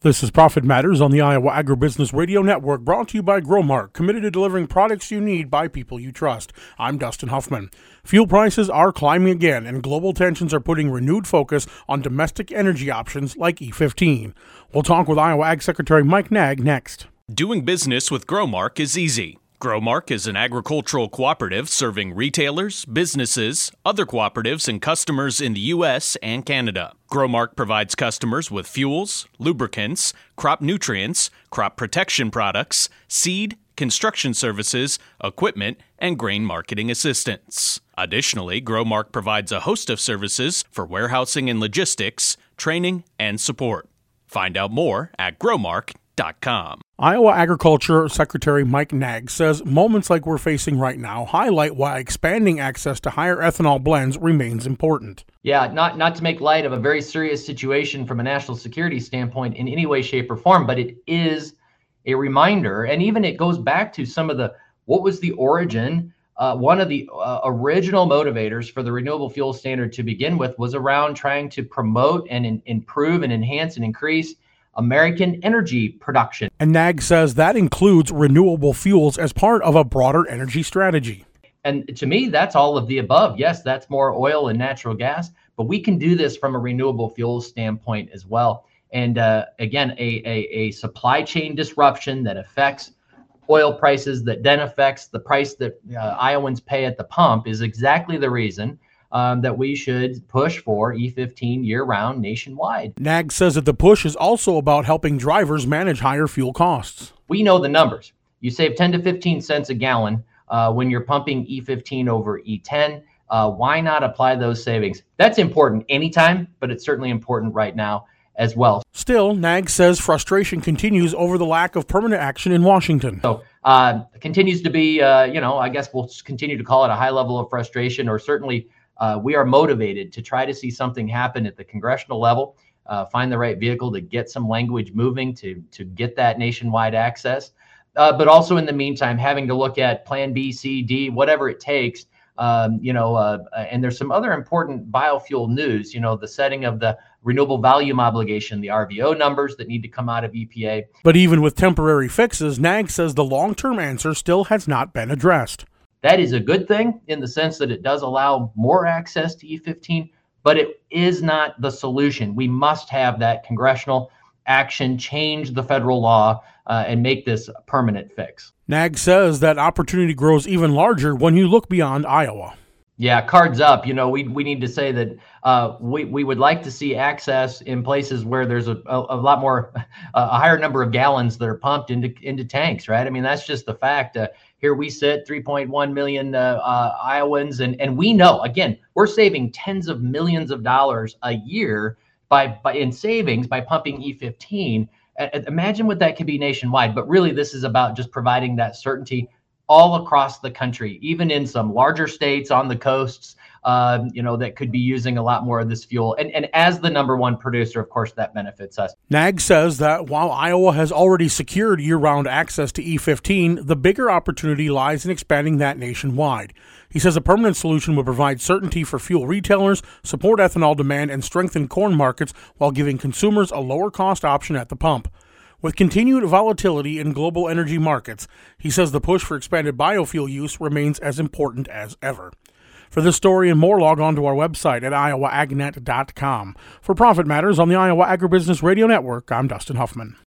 This is Profit Matters on the Iowa Agribusiness Radio Network, brought to you by Growmark, committed to delivering products you need by people you trust. I'm Dustin Huffman. Fuel prices are climbing again, and global tensions are putting renewed focus on domestic energy options like E15. We'll talk with Iowa Ag Secretary Mike Naig next. Doing business with Growmark is easy. Growmark is an agricultural cooperative serving retailers, businesses, other cooperatives, and customers in the U.S. and Canada. Growmark provides customers with fuels, lubricants, crop nutrients, crop protection products, seed, construction services, equipment, and grain marketing assistance. Additionally, Growmark provides a host of services for warehousing and logistics, training, and support. Find out more at growmark.com. Iowa Agriculture Secretary Mike Naig says moments like we're facing right now highlight why expanding access to higher ethanol blends remains important. Yeah, not to make light of a very serious situation from a national security standpoint in any way, shape, or form, but it is a reminder, and even it goes back to some of what was the origin. One of the original motivators for the renewable fuel standard to begin with was around trying to promote and improve and enhance and increase American energy production. And Naig says that includes renewable fuels as part of a broader energy strategy. And to me, that's all of the above. Yes, that's more oil and natural gas, but we can do this from a renewable fuels standpoint as well. And again, a supply chain disruption that affects oil prices, that then affects the price that Iowans pay at the pump, is exactly the reason that we should push for E15 year-round nationwide. Naig says that the push is also about helping drivers manage higher fuel costs. We know the numbers. You save 10 to 15 cents a gallon when you're pumping E15 over E10. Why not apply those savings? That's important anytime, but it's certainly important right now as well. Still, Naig says frustration continues over the lack of permanent action in Washington. So continues to be, I guess we'll continue to call it a high level of frustration, or certainly we are motivated to try to see something happen at the congressional level, find the right vehicle to get some language moving to get that nationwide access. But also in the meantime, having to look at plan B, C, D, whatever it takes. And there's some other important biofuel news, the setting of the renewable volume obligation, the RVO numbers that need to come out of EPA. But even with temporary fixes, Naig says the long-term answer still has not been addressed. That is a good thing in the sense that it does allow more access to E15, but it is not the solution. We must have that congressional action, change the federal law, and make this a permanent fix. Naig says that opportunity grows even larger when you look beyond Iowa. Yeah, cards up. We need to say that we would like to see access in places where there's a lot more, a higher number of gallons that are pumped into tanks, right? I mean, that's just the fact. Here we sit, 3.1 million Iowans, and we know, again, we're saving tens of millions of dollars a year in savings by pumping E15. Imagine what that could be nationwide. But really, this is about just providing that certainty all across the country, even in some larger states on the coasts, that could be using a lot more of this fuel. And as the number one producer, of course, that benefits us. Naig says that while Iowa has already secured year-round access to E15, the bigger opportunity lies in expanding that nationwide. He says a permanent solution would provide certainty for fuel retailers, support ethanol demand, and strengthen corn markets while giving consumers a lower-cost option at the pump. With continued volatility in global energy markets, he says the push for expanded biofuel use remains as important as ever. For this story and more, log on to our website at iowaagnet.com. For Profit Matters on the Iowa Agribusiness Radio Network, I'm Dustin Huffman.